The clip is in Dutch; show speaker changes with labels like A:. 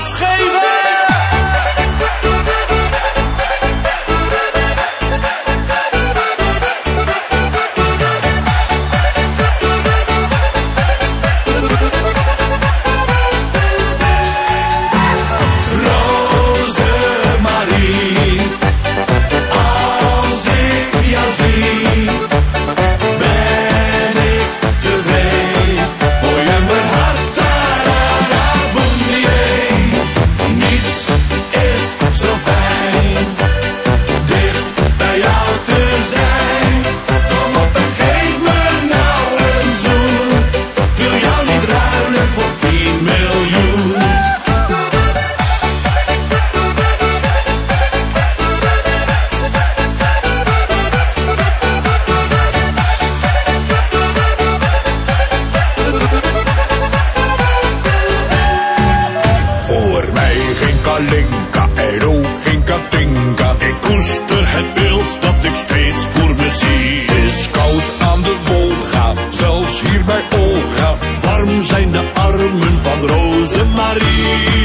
A: gas geven!
B: Kalinka en ook geen Katinka. Ik koester het beeld dat ik steeds voor me zie. Het is koud aan de Wolga, zelfs hier bij Olga. Warm zijn de armen van Rosemarie.